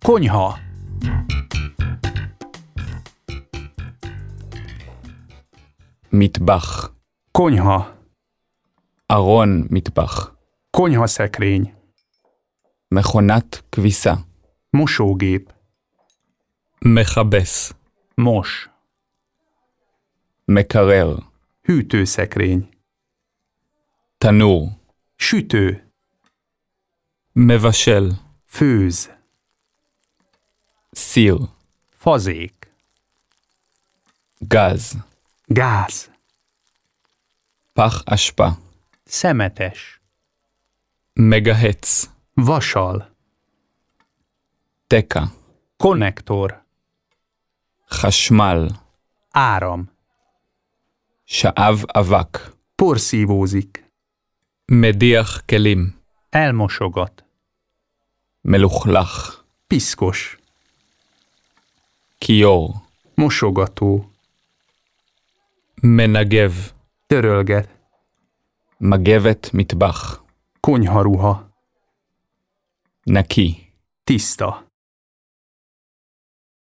Konyha. מטבח, Konyha. ארון מטבח, Konyhaszekrény. מכונת כביסה, Mosógép. מכבס, Mos. מקרר, Hűtőszekrény. תנור, Sütő. מבשל, Főz. סיר, Fazék. גז, Gáz. פח אשפה, Szemetes. מגהץ, Vasal. תקע, Konnektor. חשמל, Áram. שאב אבק, Porszívózik. מדיח כלים, Elmosogat. מלוכלך, Piszkos. כיור, Mosogató. מנגב, Törölget. מגבת מטבח, Konyharuha. נקי, Tiszta.